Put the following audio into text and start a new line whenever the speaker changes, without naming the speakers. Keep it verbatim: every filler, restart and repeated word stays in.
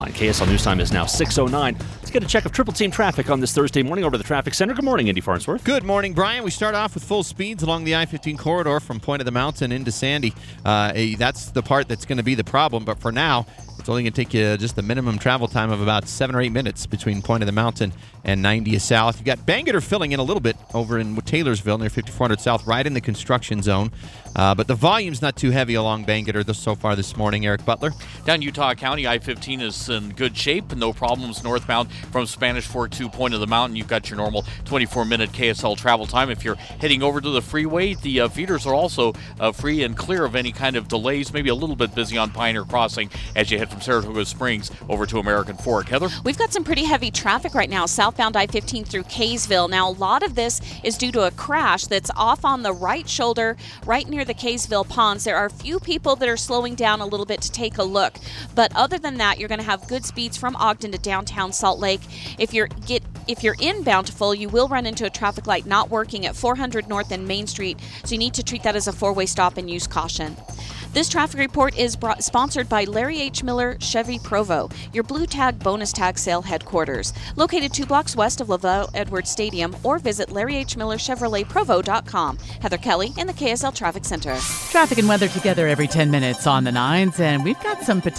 K S L News Time is now six oh nine. Let's get a check of Triple Team traffic on this Thursday morning over the Traffic Center. Good morning, Andy Farnsworth.
Good morning, Brian. We start off with full speeds along the I fifteen corridor from Point of the Mountain into Sandy. Uh, that's the part that's going to be the problem, but for now, it's only going to take you just the minimum travel time of about seven or eight minutes between Point of the Mountain and ninetieth South. You've got Bangerter filling in a little bit over in Taylorsville near fifty-four hundred South, right in the construction zone. Uh, but the volume's not too heavy along Bangerter this, so far this morning. Eric Butler.
Down Utah County, I fifteen is in good shape. No problems northbound from Spanish Fork to Point of the Mountain. You've got your normal twenty-four minute K S L travel time. If you're heading over to the freeway, the uh, feeders are also uh, free and clear of any kind of delays. Maybe a little bit busy on Pioneer Crossing as you head from Saratoga Springs over to American Fork. Heather?
We've got some pretty heavy traffic right now, southbound I fifteen through Kaysville. Now, a lot of this is due to a crash that's off on the right shoulder, right near the Kaysville Ponds. There are a few people that are slowing down a little bit to take a look. But other than that, you're going to have good speeds from Ogden to downtown Salt Lake. If you're get if you're in Bountiful, you will run into a traffic light not working at four hundred North and Main Street, so you need to treat that as a four-way stop and use caution. This traffic report is brought, sponsored by Larry H. Miller Chevy Provo, your Blue Tag bonus tag sale headquarters. Located two blocks west of Lavelle Edwards Stadium, or visit Larry H. Miller Chevrolet Provo dot com. Heather Kelly in the K S L Traffic Center.
Traffic and weather together every ten minutes on the nines, and we've got some potential